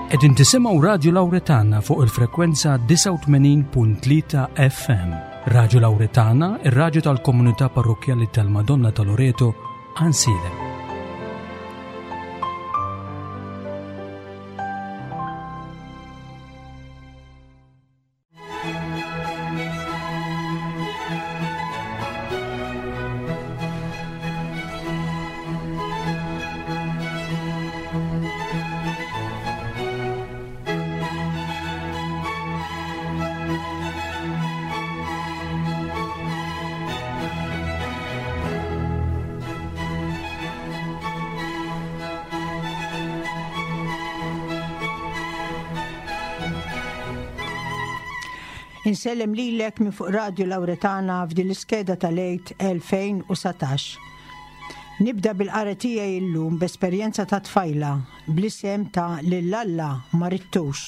Qegħdin tisimgħu Radio Lawretana fuq il-frekwenza 89.3 FM. Radio Lawretana, ir-radju tal-Komunità Parrokjali tal-Madonna ta' Loreto, Ansile. Insellem lilek minn fuq Radio Lawretana f'din l-iskeda tal-lejt 2017. Nibda bil-qara tiegħi llum b'esperjenza ta' tfajla bl-isem ta' Lillalla ma rittux.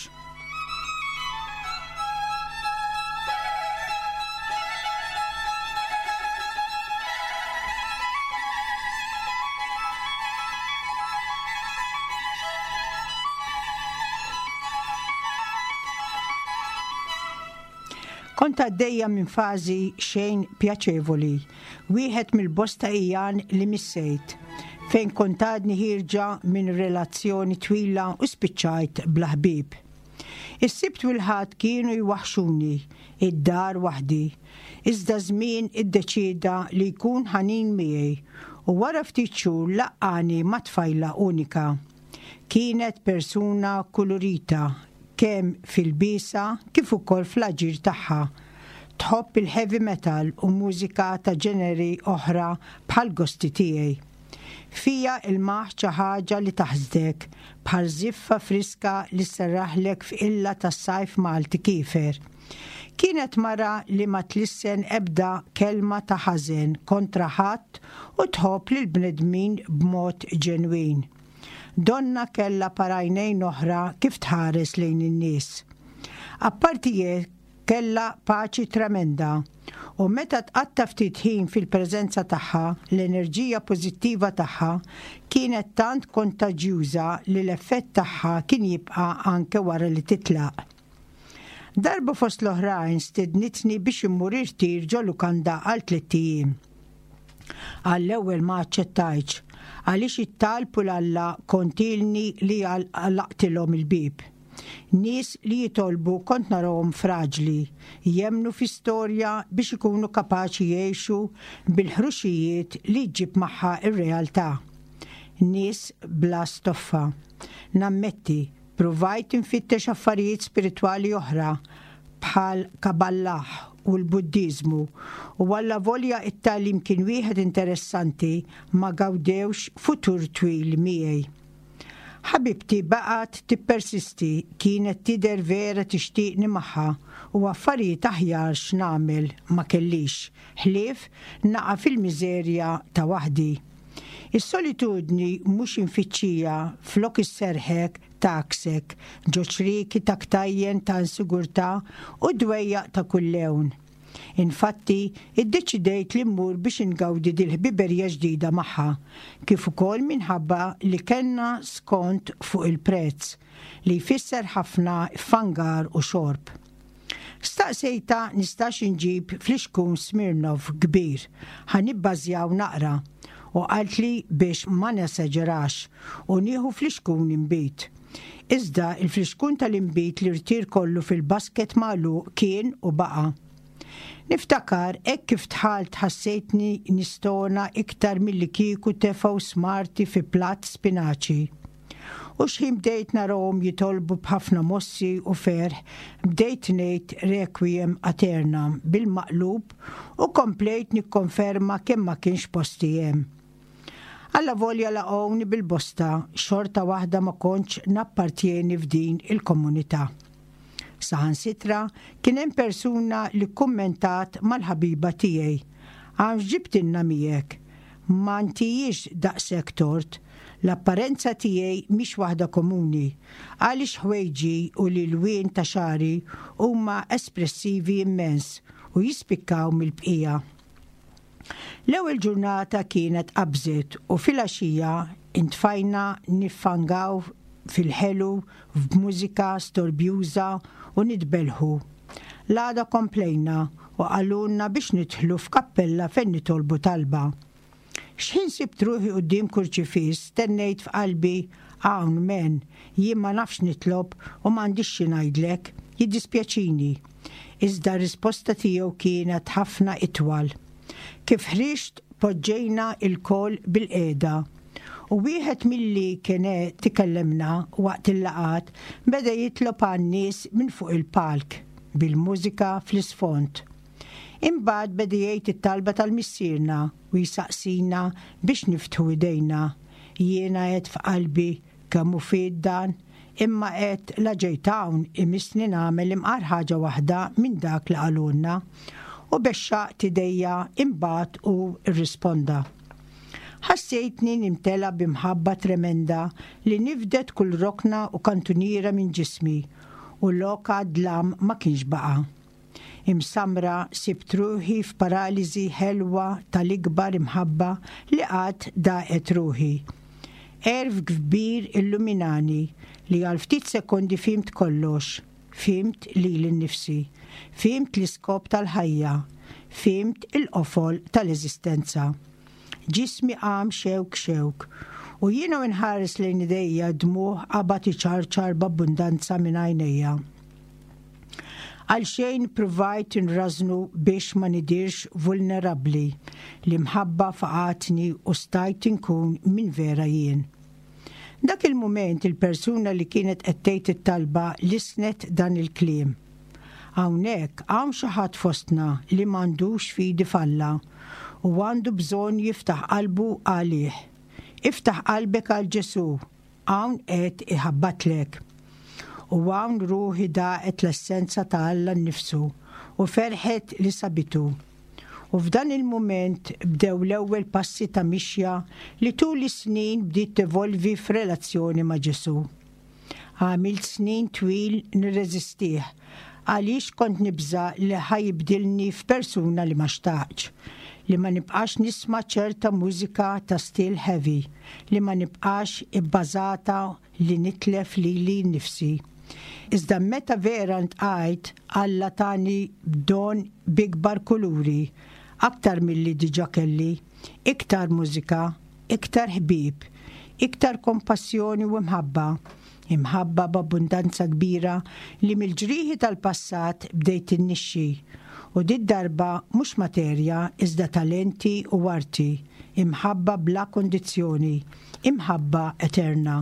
Kont għaddejja minn fażi xejn pjaċevoli, wieħed mill-bosta ijjan li missejt, fejn kont għadni ħirġa minn relazzjoni twila u spiċċajt bla ħbieb. Is-sibt u l-ħadd kienu jwaħxuni, id-dar waħdi, iżda żmien iddeċieda li jkun ħanin miegħi u wara ftit xhur laqqani ma' tfajla unika. Kienet persuna kolorita, kemm fil-bisa kif ukoll fl-aġir tagħha. Tħobb il-heavy metal u mużika ta' ġeneri oħra bħal gosti tiegħi. Fija il-maħ xi ħaġa li taħżdek bħal żiffa friska li sserraħlek f'illa tas-sajf Malti kiefer. Kienet mara li ma tlissen ebda kelma ta' ħażen kontra ħadd u tħobb lil bnedmin b'mod ġenwin. Donna kella parajnejn oħra kif tħares lejn in-nies. Apparti kella paċi tremenda u meta tqatta ftit ħin fil-preżenza tagħha, l-enerġija pożittiva tagħha kienet tant kontaġjuża li l-effett tagħha kien jibqa' anke wara li titlaq. Darba fost l-oħrajn stednitni biex immur irtir ġo lukanda għal 3 ijiem. Għall-ewwel ma aċċettajtx għaliex it-talb u l-Alla kontilni li għallaqtilhom il-bib. Nies li jitolbu kont narahom fraġli, jemnu fi storja biex ikunu kapaċi jgħixu bil-ħruxijiet li jġib magħha ir-realtà. Nies bla stoffa. Nammetti, provajt infittex affarijiet spiritwali oħra bħal Kaballah u l-Buddiżmu u walla volja it-tagħlim kien wieħed interessanti ma gawdewx futur twil miegħi. Ħabibti baqgħet tippersisti, kienet tidher vera tixtieqni magħha u affarijiet aħjar x'nagħmel ma kellix, ħlief naqa' fil-miżerja ta' waħdi. Is-solitudni mhux infittxija flok isserħek taksek, ġo ċriki ta' ktajjen ta' insigurtà u dwejjaq ta' kullewn. Infatti, iddeċidejt li mmur biex ingawdi dil-ħbiberja ġdida magħha, kif ukoll minħabba li kellna skont fuq il-prezz li jfisser ħafna fangar u xorb. Staqsejta nistax inġib fl-ixkun Smirnov kbir, ħanibbażjaw naqra u qalt li biex ma neseġerax u nieħu fl-ixkun imbit. Iżda il-fliskun tal-imbit li rtir kollu fil-basket magħluq kien u baqa'. Niftakar hekk kif tħalt ħassejtni nistona iktar milli kieku tefgħu smarti fi platt spinaċi. U x'ħin bdejt narahom jitolbu b'ħafna mossi u ferħ, bdejt ngħid requiem aeternam bil-maqlub u komplejt nikkonferma kemm ma kienx posti hemm. Alla volja laqgħuni bil-bosta, xorta waħda ma kontx nappartjeni f'din il-komunità. Saħansitra kien hemm persuna li kummentat mal-ħabiba tiegħi. Għax ġibtilna miegħek, ma ntijiex daqshekk tort, l-apparenza tiegħi mhix waħda komuni, għaliex ħwejġi u l-ilwien ta' xari huma espressivi immens u jispikkaw mill-bqija. L-ewwel ġurnata kienet qabżet u fil-għaxija intfajna niffangaw fil-ħelu, f'mużika storbjuża u nitbelħu. L-għada komplejna u għallunna biex nidħlu f'kappella fejn nitolbu talba. X'ħin sibt ruħi quddiem kurċifis, tennejt f'qalbi, hawn men, jien ma nafx nitlob u m'għandix xi ngħidlek, jiddispjaċini. Iżda r-risposta tiegħu kienet ħafna itwal. Kif ħriġt poġġejna il-kol bil-qiegħda. U wieħed milli kien tikellemna waqt il-laqat beda jitlob għan-nies minn fuq il-palk bil-mużika fl-isfond. Imbagħad beda jgħid it-talba tal-missierna u jisaqsina biex niftħu idejna. Jiena qed f'qalbi kemm hu fied dan, imma qed la ġejt hawn imissni nagħmel imqar ħaġa waħda minn dak li qalulna u bexxaqt idejja imbagħad u rrisponda. Ħassejtni nimtela bimħabba tremenda li nifdet kull rokna u kantuniera minn ġismi u loka dlam ma kienx baqa'. Imsamra sibt ruħi f'paraliżi ħelwa tal-ikbar imħabba li qatt daqet ruħi. Erf kbir illuminani li għal ftit sekondi fimt kollox, fimt lili nnifsi, fimt l-iskop tal-ħajja, fimt il-qofol tal-eżistenza. Ġismi qam xewk u jiena nħares lejn idejja dmuħ qabad iċarċar b'abbundanza minn għajnejja. Għalxejn provajt nrażnu biex ma nidirx vulnerabbli li mħabba faqatni u stajt inkun minn vera jien. Dak il-mument il-persuna li kienet qed tgħid it-talba lisnet dan il-kliem. Hawnhekk hawn xi ħadd fostna li m'għandux fidi falla u għandu bżonn jiftaħ qalbu għalih. Iftaħ qalbek għal Ġesu, hawn qed iħabbatlek. U hawn ruħi daqet l-essenza ta' Alla nnifsu u ferħet li sabitu. U f'dan il-mument bdew l-ewwel passi ta' mixja li tul is-snin bdiet tevolvi f'relazzjoni ma' Ġesu. Għamilt snin twil nirreżistih għaliex kont nibża li ħajibdilni f'persuna li ma xtaqx, li ma nibqax nisma' ċerta mużika ta' stil heavy, li ma nibqax ibbażata li nitlef lili nnifsi. Iżda meta vera ntqajt Alla tani b'don b'ikbar kuluri, aktar milli diġà kelli, iktar mużika, iktar ħbieb, iktar kompassjoni u imħabba b'abbundanza kbira li mill-ġrieħi tal-passat bdejt innixxi. U dit darba mhux materja iżda talenti u arti, imħabba bla kondizzjoni, imħabba eterna.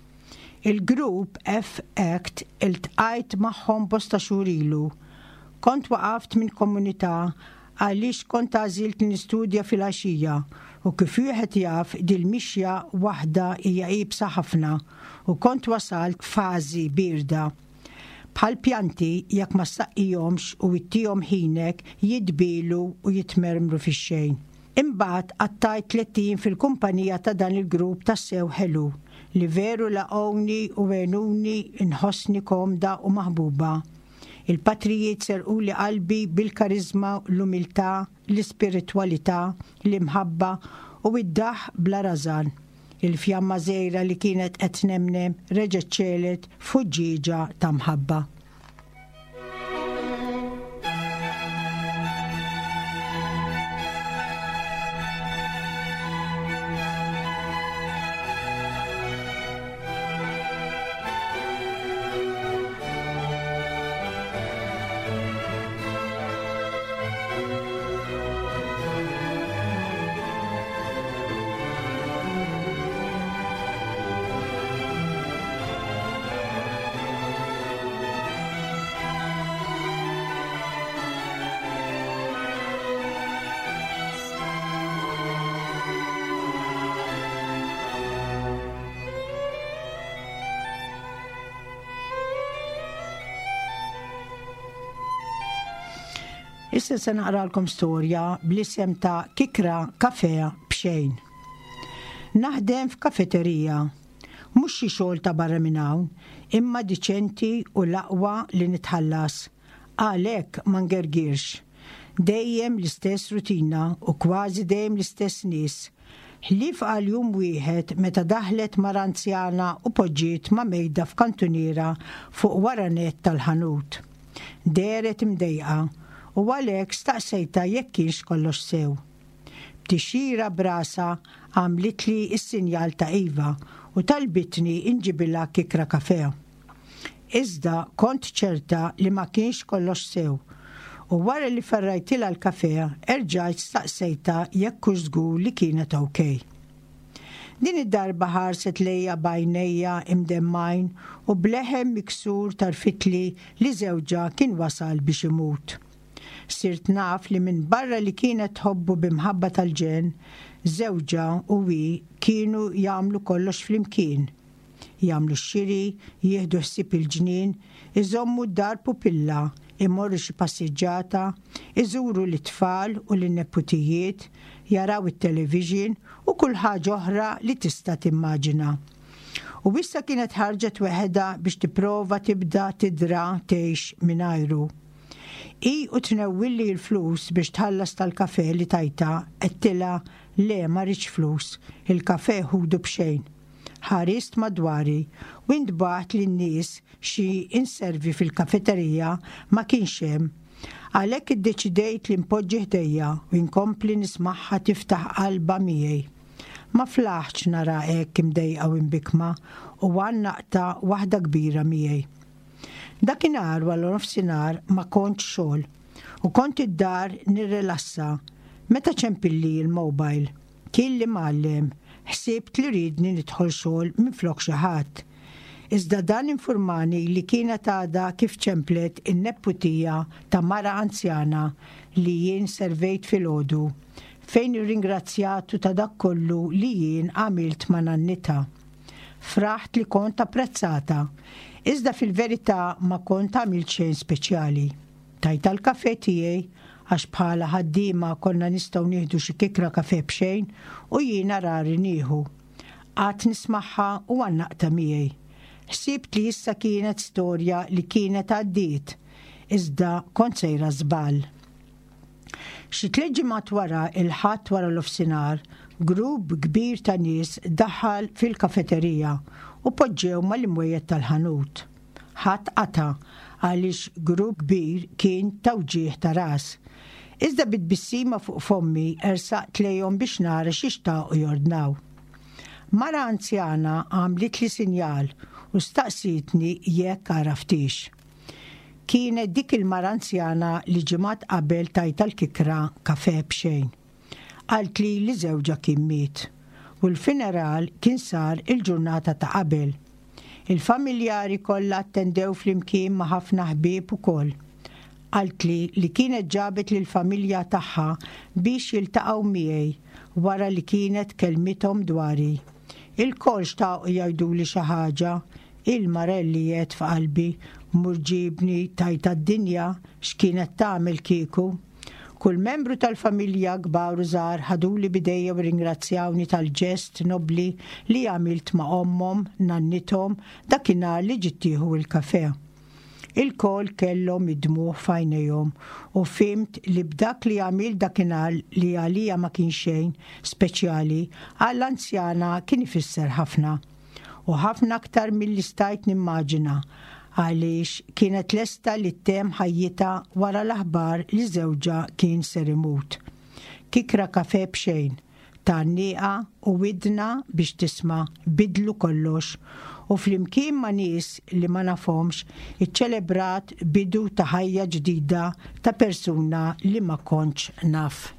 Il-grupp F-Act iltqajt magħhom bosta xhur ilu. Kont waqaft minn komunità għaliex kont għażilt nistudja fil-għaxija u kif wieħed jaf dil-mixja waħda hija qibsa ħafna u kont wasalt fażi birda. Bħal pjanti jekk ma ssaqqihomx u ittihom ħinek jidbilu u jitmermru fix-xejn. Imbagħad qattajt 30 fil-kumpanija ta' dan il-grupp tas-sew ħelu li veru laqgħuni u għenuni inħossni komda u maħbuba. Il-patrijiet serquli qalbi bil-karizma, l-umiltà, l-ispiritwalità, l-imħabba u id-daħ bla rażan. Il-fjamma żgħira li kienet qed nemnem reġgħet ċelet fuġġieġa ta' mħabba. Issa se naqralkom storja bl-isem ta' Kikra Kafè b'xejn. Naħdem f'kafeterija, mhux xi xogħol ta' barra minn hawn, imma diċenti u l-aqwa li nitħallas. Għalhekk ma ngergirx. Dejjem l-istess rutina u kważi dejjem l-istess nies. Ħlief qal jum wieħed meta daħlet mara anzjana u poġġiet ma' mejda f'kantuniera fuq waranet tal-ħanut. Deret imdejqa u għalhekk staqsejta jekk kienx kollox sew. B'tixjira brasa għamlitli s-sinjal ta' iva u talbitni inġibilha kikra kafè. Iżda kont ċerta li ma kienx kollox sew u wara li ferrajtilha l-kafè erġajt staqsejta jekk hux żgur li kienet okej. Din id-darba ħarset lejja bajnejja imdemmajn u bleħem miksur tarfitli li żewġa kien wasal biex imut. Sirt naf li minn barra li kienet tħobbu bimħabba tal-ġen, żewġa u wi kienu jagħmlu kollox flimkien. Jagħmlu x-xiri, jieħdu ħsieb il-ġnien, iżommu d-dar pupilla, imorru xi passiġġata, iżuru l-tfal u l-neputijiet, jaraw it-television u kull ħaġa oħra li tista' timmaġina. U issa kienet ħarġet weħeda biex tipprova tibda tidra tgħix mingħajru. I u tnewwilli l-flus biex tħallas tal-kafè li tajta qedtilha le ma rridx flus, il-kafè ħudu b'xejn. Ħarist madwari u intbagħat lin-nies xi inservi fil-kafeterija ma kienx hemm. Għalhekk iddeċidejt li npoġġi ħdejja u nkompli nismagħha tiftaħ qalba miegħi. Ma flaħx nara hekk imdejqa u imbikma u għannaqta waħda kbira miegħi. Dakinhar wara nofsinhar ma kontx xogħol u kont id-dar nirrilassa meta ċempilli l-mobile. Kien li mgħallem ħsibt li ridni nidħol xogħol minflok xi ħadd. Iżda dan infurmani li kienet għadha kif ċemplet in-nepputija ta' mara anzjana li jien servejt filgħodu fejn irringrazzjatu ta' dak kollu li jien għamilt ma' nannita. Fraħt li kont apprezzata, iżda fil-verità ma kont għamilt xejn speċjali. Tajta l-kafè tiegħi għax bħala ħaddiema konna nistgħu nieħdu xi kikra kafè b'xejn u jiena rari nieħu. Qatt nismagħha u għannaqta miegħi. Ħsibt li issa kienet storja li kienet għaddiet, iżda kont sejra żball. Xi 3 ġimgħat wara il-ħadd wara l-ofsinhar, grupp kbir ta' nies daħħal fil-kafeterija u poġġew mal-imwejjed tal-ħanut. Ħadd qata' għaliex grupp kbir kien tawġieħ ta' ras. Iżda bit-bissima fuq fommi ersaqt lejhom biex nara x'ixtaqu jordnaw. Mara anzjana għamlit li sinjal u staqsitni jekk għaraftix. Kienet dik il-mara anzjana li ġimgħat qabel tajta l-kikra kafè b'xejn. Qalt li żewġa kien miet u l-funeral kien sar il-ġurnata ta' qabel. Il-familjari kollha attendew flimkien ma' ħafna ħbieb ukoll. Qalt li kienet ġabet lill-familja tagħha biex jiltaqgħu miegħi wara li kienet kelmithom dwari. Il-koll xtaqgħu jgħiduli xi ħaġa, il-marelli jgħid f'qalbi murġibni tajta d-dinja x'kienet tagħmel kieku. Kull membru tal-familja kbar u żgħar ħaduli bidejja u ringrazzjawni tal-ġest nobli li għamilt ma' ommhom, nannithom dakinhar li ġiet tieħu l-kafè. Il-koll kellhom id-dmuħ f'għajnejhom u fimt li b'dak li għamil dakinhar li għalija ma kien xejn speċjali għall-anzjana kien ifisser ħafna u ħafna aktar milli stajt nimmaġina għaliex kienet lesta li tem ħajjita wara l-aħbar li żewġa kien ser imut. Kikra kafè b'xejn, tannieqa u widna biex tisma' bidlu kollox u flimkien ma' nies li ma nafhomx iċċelebrat bidu ta' ħajja ġdida ta' persuna li ma kontx naf.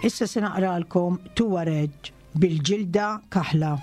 Issa se naqralkom Tuareg bil-ġilda kaħla.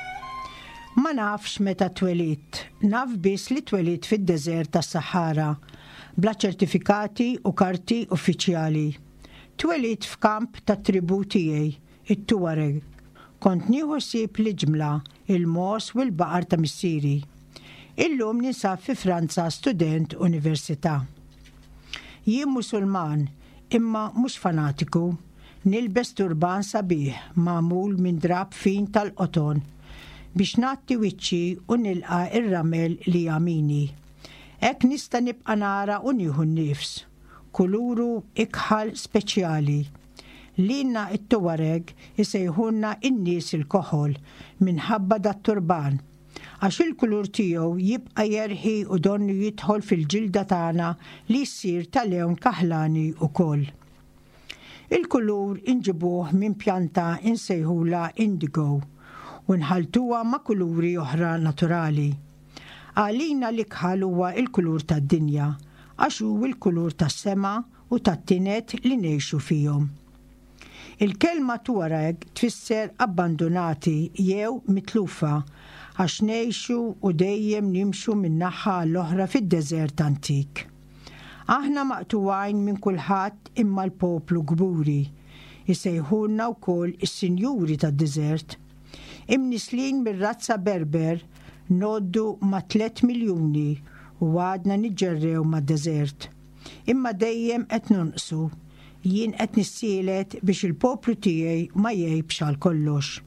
Ma nafx meta twelit, naf biss li twelit fid-deżert tas-Sahara, bla ċertifikati u karti uffiċjali. Twelit f'kamp tat tribu tiegħi, it-Tuareg. Kont nieħu ħsieb l-ġmla, il-mos u l-baqar ta' missieri. Illum ninsab fi Franza student università. Jien Musulman, imma mhux fanatiku, nilbes turban sabiħ magħmul minn drab fin tal-qoton biex nagħti wiċċi u nilqa' ir-ramel li jamini. Hekk nista' nibqa' nara u nieħu nnifs, kuluru ikħal speċjali. Lilna it-Tuareg isejħulna in-nies il-koħol minħabba dat-turban, għax il-kulur tiegħu jibqa' jerħi u donnu jidħol fil-ġilda tagħna li ssir tal-lewn kaħlani wkoll. Il-kulur inġibuh minn pjanta insejħula indigo u nħaltuha ma' kuluri oħra naturali. Għalina l-ikħal huwa il-kulur tad-dinja, għax hu il-kulur tas-sema u tat-tinet li ngħixu fihom. Il-kelma Tuareg tfisser abbandonati jew mitlufa għax ngħixu u dejjem nimxu minn naħa l-oħra fid-deżert antik. Aħna maqtuwajn minn kulħadd imma l-poplu gburi, isejħulna wkoll is-sinjuri tad-deżert. Imnislin mir-razza Berber noddu ma' 3 miljuni u għadna niġġerrew mad-deżert. Imma dejjem qed nonqsu, jien qed nissielet biex il-poplu tiegħi ma jgħibx għal kollox.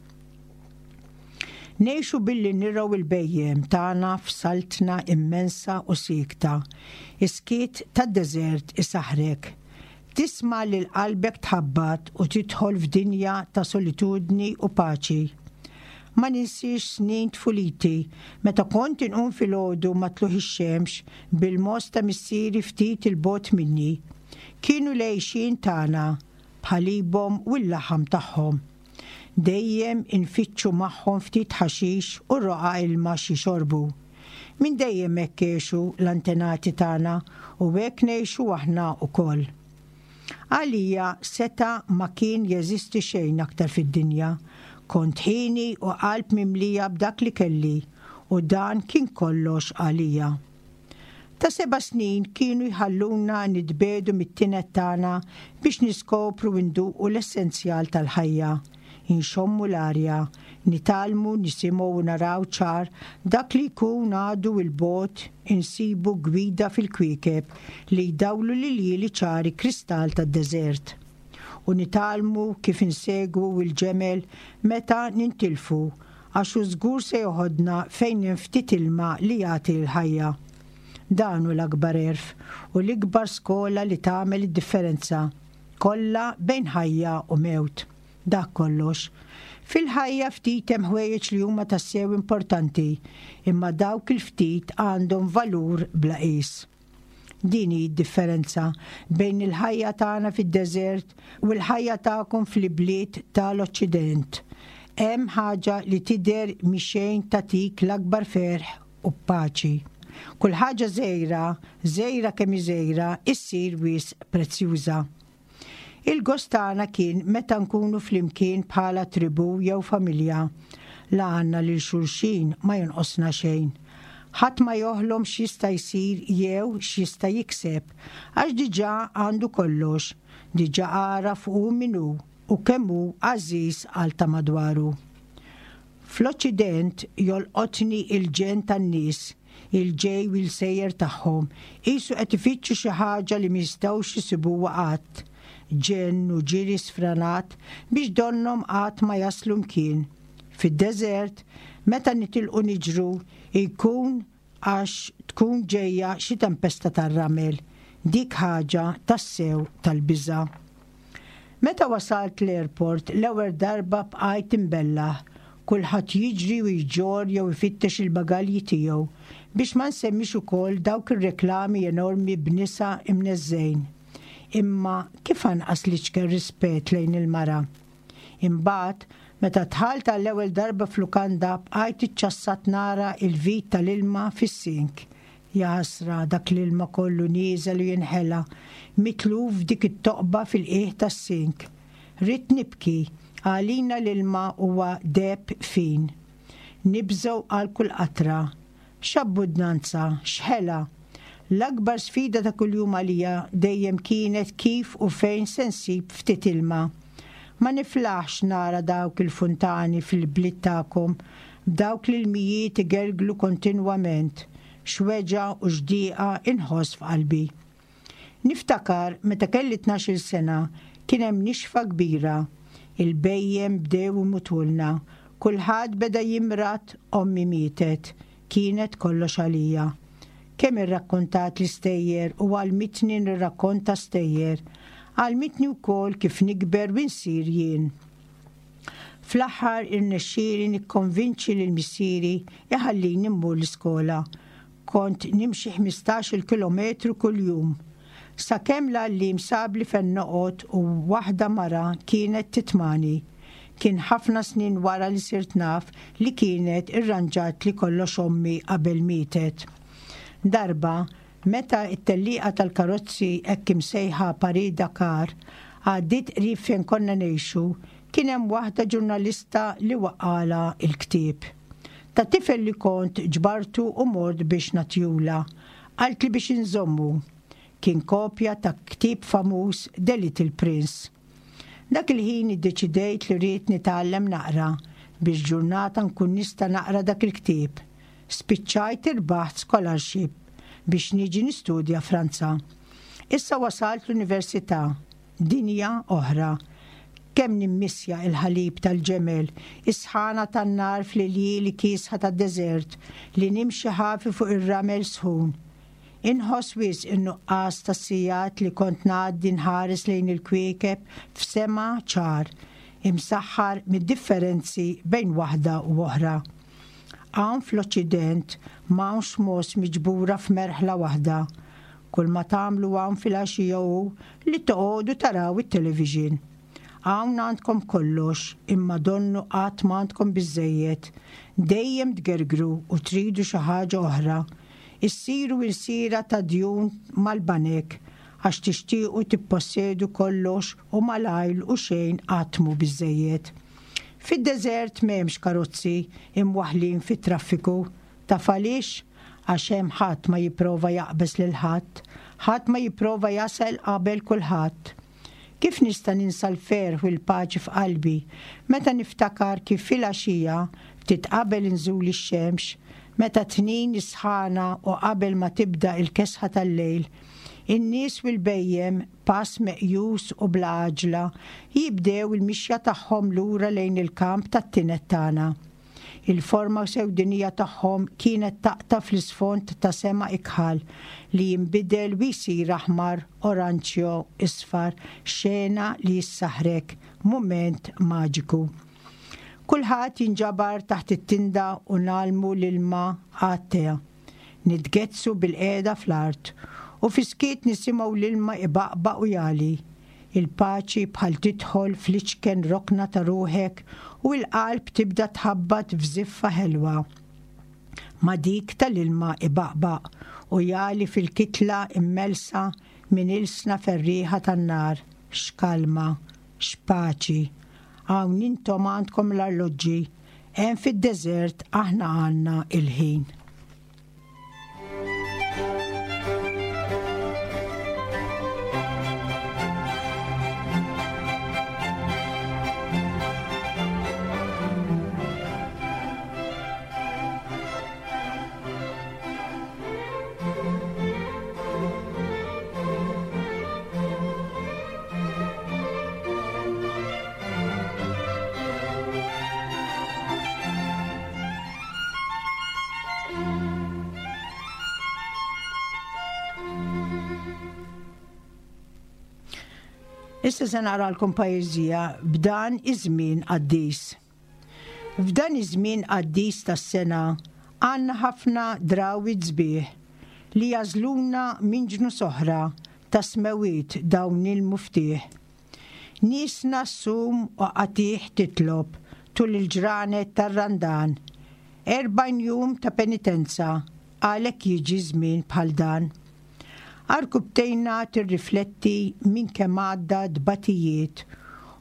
Ngħixu billi nirraw il-bejjem tagħna f'saltna immensa u sikta, iskiet tad-deżert isaħrek. Tisma' lil qalbek tħabbat u tidħol f'dinja ta' solitudni u paċi. Ma ninsiex snin tfuliti, meta kont inqum filgħodu ma tluħ ix-xemx bil-mos ta' missieri ftit il-bot minni. Kienu lejxin tagħna bħalibhom u l-laħam tagħhom. Dejjem infittxu magħhom ftit ħaxix u roqa ilma xi xorbu. Min dejjem hekk għexu l-antenati tagħna u hekk ngħixu aħna wkoll. Għalija seta ma kien jeżisti xejn aktar fid-dinja. Kont ħini u qalb mimlija b'dak li kelli u dan kien kollox għalija. Ta' 7 snin kienu jħalluna nitbedu mit-tinet tagħna biex niskopru u nduqu l-essenzjal tal-ħajja. Inxommu l-arja, nitalmu, nisimgħu u naraw ċar dak li jkun għadu il-bot insibu gwida fil-kwiekeb li jdawlu lili ċari kristall tad-deżert. U nitalmu kif insegwu il-ġemel meta nintilfu għax żgur se joħodna fejn ftit ilma li jagħti l-ħajja. Dan hu l-akbar erf u l-ikbar skola li tagħmel id-differenza kollha bejn ħajja u mewt. Dak kollox. Fil-ħajja ftit hemm ħwejjeġ li huma tassew importanti, imma dawk il-ftit għandhom valur bla qis. Din hi d-differenza bejn il-ħajja tagħna fid-deżert u l-ħajja tagħkom fl-bliet tal-Oċċident. Hemm ħaġa li tidher mixejn tagħtik l-akbar ferħ u paċi. Kull ħaġa żgħira kemm żgħira issir wisq prezzjuża. Il-gost tagħna kien meta nkunu flimkien bħala tribu jew familja. La għandna lil xulxin ma jonqosna xejn. Ħadd ma joħlom x'jista' jsir jew x'jista' jikseb, għax diġà għandu kollox, diġà għaraf hu minnu u kemm hu għażiż għal ta' madwaru. Fl-Oċċident jolqotni il-ġen tan-nies, il-ġej u l-sejjer tagħhom, qisu qed ifittxu xi ħaġa li m'jistgħux isibuha qatt, ġenn u ġiri sfranat biex donhom qatt ma jaslu mkien. Fid-deżert, meta nitilqu niġru, jkun għax tkun ġejja xi tempesta tar-ramel, dik ħaġa tassew tal-biża'. Meta wasalt l-airport l-ewwel darba bqajt imbellaħ, kulħadd jiġri u jġor jew ifittex il-bagalji tiegħu biex ma nsemmix ukoll dawk ir-reklami enormi b'nisa imneżżejn. Imma kif anqas li ċker rispett lejn il-mara. Imbagħad meta tħalt għall-ewwel darba f'lukanda bqajt iċċassat nara il-vit tal-ilma fis-sink. Ja ħasra dak l-ilma kollu nieżel u jinħela, mitluf dik it-toqba fil-qiegħ tas-sink. Rid nibki, għalina l-ilma huwa deb fin. Nibżgħu għal kull qatra, x'abbundanza, x'ħela. L-akbar sfida ta' kuljum għalija dejjem kienet kif u fejn se nsib ftit ilma. Ma niflaħx nara dawk il-funtani fil-bliet tagħkom, dawk l-ilmijiet igerglu kontinwament, xweġa u xdieqa inħoss f'qalbi. Niftakar meta kelli 12 sena kien hemm nixfa kbira, il-bejjem bdew imutulna, kulħadd beda jimrat, ommi mietet, kienet kollox għalija. Kemm irrakkontat l-istejjer u għalmitni nirrakkonta stejjer, għalmitni wkoll kif nikber u nsir jien. Fl-aħħar irnexxieli nikkonvinċi lil missieri iħallini mmur l-iskola. Kont nimxi 15 kilometru kuljum. Sakemm l-għallim sabli fejn noqgħod u waħda mara kienet titmani. Kien ħafna snin wara li sirt naf li kienet irranġat li kollox ommi qabel mietet. Darba, meta it-telliqa tal-karozzi hekk imsejħa Paris Dakar għaddit qrib fejn konna ngħixu, kien hemm waħda ġurnalista li waqala l-ktieb. Ta' tifel li kont ġbartu u mort biex natjula, qalt li biex inżommu. Kien kopja ta' ktieb famuż The Little Prince. Dak il-ħin iddeċidejt li rrid nitgħallem naqra biex ġurnata nkun nista' naqra dak il-ktieb. Spiċċajt irbaħt scholarship biex niġi nistudja Franza. Issa wasalt l-università, dinja oħra. Kemm nimmissja il-ħalib tal-ġemel, is-sħana tan-nar fl-iljili kisħa tad-deżert li nimxi ħafi fuq ir-ramel sħun. Inħoss wisq in-nuqqas tas-sijat li kont ngħaddi nħares lejn il-kwiekeb f'sema ċar, imsaħħar mid-differenzi bejn waħda u oħra. Hawn fl-Oċċident m'hawnx mos miġbura f'merħla waħda. Kull ma tagħmlu hawn fil-għaxija hu li toqgħodu taraw it-television. Hawn għandkom kollox, imma donnu qatt m'għandkom biżżejjed. Dejjem tgergru u tridu xi ħaġa oħra. Issiru l-sira ta' djun mal-banek għax tixtiequ tippossedu kollox u malajl u xejn qatt mhu biżżejjed. Fid-deżert m'hemmx karozzi imwaħħlin fit-traffiku. Taf għaliex? Għax hemm ħadd ma jipprova jaqbeż lil ħadd, ħadd ma jipprova jasal qabel kulħadd. Kif nista' ninsa l-ferħ u l-paċi f'qalbi meta niftakar kif fil-għaxija ftit qabel inżul ix-xemx, meta tnin isħana u qabel ma tibda il-kesħa tal-lejl, in-nies u l-bejjem pass meqjus u bl-għaġla jibdew il-mixja tagħhom lura lejn il-kamp tat-tinet tagħna. Il-forma sewdinija tagħhom kienet taqta fl-isfond ta' sema ikħal li jinbidel u jsir aħmar, oranġjo, isfar, xena li jissaħrek, mument maġiku. Kulħadd jinġabar taħt it-tinda u nalmu l-ilma għat-tea. Nitgezzu bil-qiegħda fl-art u fiskiet nisimgħu l-ilma ibaqbaq u jali. Il-paċi bħal tidħol fl-iċken rokna ta' ruħek u l-qalb tibda tħabbat f'żiffa ħelwa. Ma dik tal-ilma ibaqbaq u jali fil-kitla immelsa minn ilsna ferriħa tan-nar. X'kalma, x'paċi. Hawn intom għandkom l-arloġġi, hemm fid-deżert aħna għandna il-ħin. Issa se naqralkom poeżija b'dan iż-żmien qaddis. F'dan iż-żmien qaddis tas-sena għandna ħafna drawwiet sbieħ li jażluna minn ġnus oħra ta' smewiet dawn il-muftieħ. Niesna ssum u qatih titlob tul il-ġranet tar-randan. 40 jum ta' penitenza għalhekk jiġi żmien bħal dan. Arkubtejna tirrifletti minn kemm għadda dbatijiet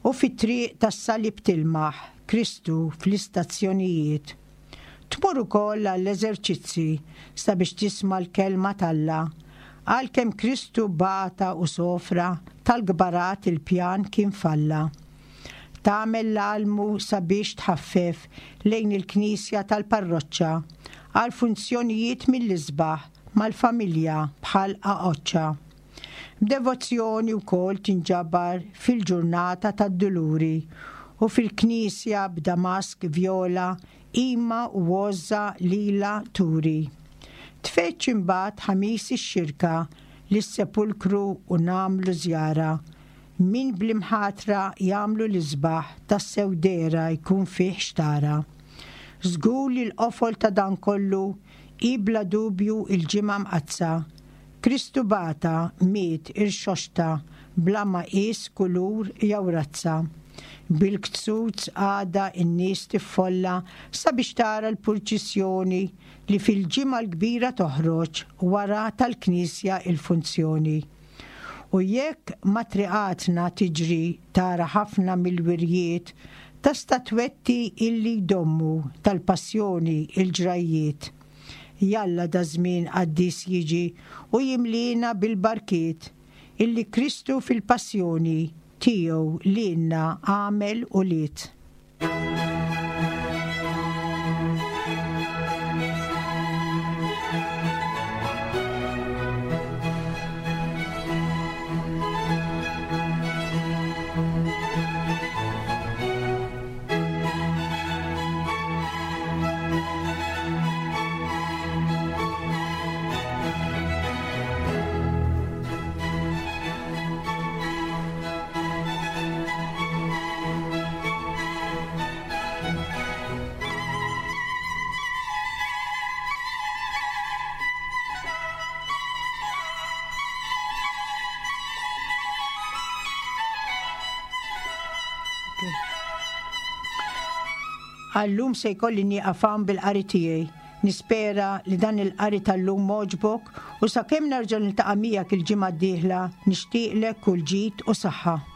u fit-triq tas-salib tilmaħ Kristu fl-istazzjonijiet. Tmur ukoll għall-eżerċizzi sabiex tisma' l-kelma t'Alla. Għalkemm Kristu bata u sofra tal-gbarat il-pjan kien falla. Tagħmel l-almu sabiex tħaffef lejn il-Knisja tal-parroċċa għal funzjonijiet mill-isbaħ mal-familja bħal oċċa. B'devozzjoni wkoll tinġabar fil-ġurnata tad-Duluri u fil-Knisja b'Damask Vjola ima u wozza lila turi. Tfeċ imbagħad ħamis ix-xirka lis-sepulkru u nagħmlu żjara. Min bl-imħatra jagħmlu l-isbaħ tas-sewdera jkun fih xtara. Żgur li l-qofol ta' dan kollu bla dubju il-ġimgħa mqazza. Kristu bata miet irxoxta bla ma qis kulur jew razza. Bil-kzuz għada n-nies tiffolla sabiex tara l-purċissjoni li fil-ġimgħa l-kbira toħroġ wara tal-Knisja il-funzjoni. U jekk ma triqatna tiġri tara ħafna mill-wirjiet ta' statwetti illi jdommu tal-passjoni il-ġrajiet. Jalla da żmien qaddis jiġi u jimlina bil-barkiet illi Kristu fil-passjoni tiegħu lilna għamel u liet. Għallum se jkolli nieqafam bil-qari tiegħi. Nispera li dan il-qari tal-lum moġbok u sakemm nerġa' niltaqa' miegħek il-ġimgħa d-dieħla nixtieqlek kull ġid u saħħa.